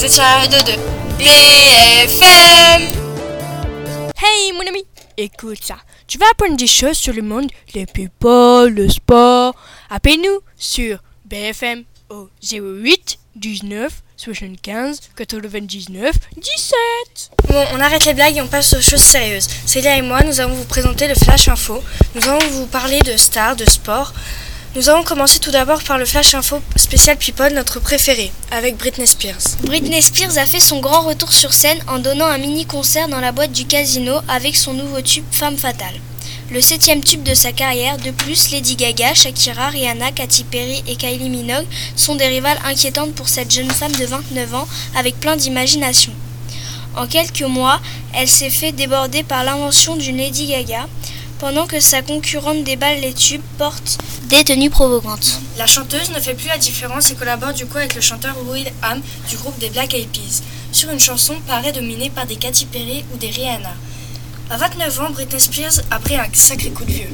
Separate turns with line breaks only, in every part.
C'est ça, de BFM.
Hey mon ami, écoute ça. Tu vas apprendre des choses sur le monde, les people, le sport. Appelle-nous sur BFM au 08 19 75 99 17.
Bon, on arrête les blagues et on passe aux choses sérieuses. Célia et moi, nous allons vous présenter le Flash Info. Nous allons vous parler de stars, de sport. Nous allons commencer tout d'abord par le Flash Info spécial People, notre préféré, avec Britney Spears.
Britney Spears a fait son grand retour sur scène en donnant un mini-concert dans la boîte du casino avec son nouveau tube Femme Fatale. Le 7e tube de sa carrière. De plus, Lady Gaga, Shakira, Rihanna, Katy Perry et Kylie Minogue sont des rivales inquiétantes pour cette jeune femme de 29 ans avec plein d'imagination. En quelques mois, elle s'est fait déborder par l'invention d'une Lady Gaga, pendant que sa concurrente déballe les tubes, porte des tenues provocantes.
La chanteuse ne fait plus la différence et collabore du coup avec le chanteur Will.i.am du groupe des Black Eyed Peas sur une chanson parée dominée par des Katy Perry ou des Rihanna. À 29 ans, Britney Spears a pris un sacré coup de vieux.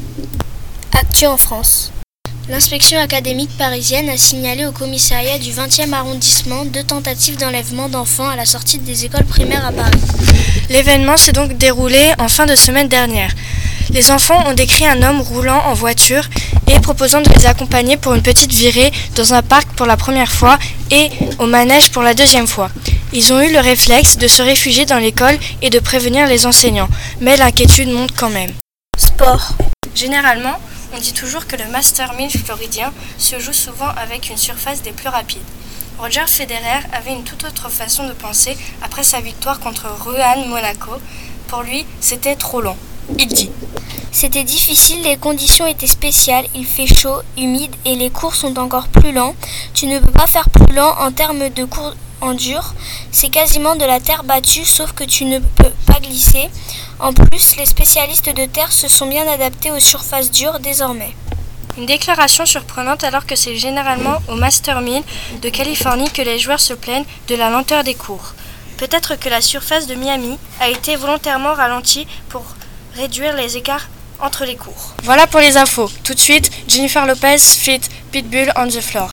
Actu en France. L'inspection académique parisienne a signalé au commissariat du 20e arrondissement 2 tentatives d'enlèvement d'enfants à la sortie des écoles primaires à Paris.
L'événement s'est donc déroulé en fin de semaine dernière. Les enfants ont décrit un homme roulant en voiture et proposant de les accompagner pour une petite virée dans un parc pour la première fois et au manège pour la deuxième fois. Ils ont eu le réflexe de se réfugier dans l'école et de prévenir les enseignants, mais l'inquiétude monte quand même.
Sport.
Généralement, on dit toujours que le Master 1000 floridien se joue souvent avec une surface des plus rapides. Roger Federer avait une toute autre façon de penser après sa victoire contre Juan Monaco. Pour lui, c'était trop long. Il dit:
C'était difficile, les conditions étaient spéciales, il fait chaud, humide et les cours sont encore plus lents. Tu ne peux pas faire plus lent en termes de cours en dur. C'est quasiment de la terre battue sauf que tu ne peux pas glisser. En plus, les spécialistes de terre se sont bien adaptés aux surfaces dures désormais.
Une déclaration surprenante alors que c'est généralement au Master 1000 de Californie que les joueurs se plaignent de la lenteur des cours. Peut-être que la surface de Miami a été volontairement ralentie pour réduire les écarts entre les cours. Voilà pour les infos. Tout de suite, Jennifer Lopez feat. Pitbull on the floor.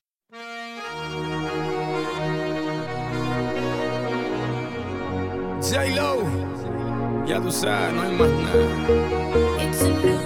J-Lo, ya tú sabes, no hay más nada.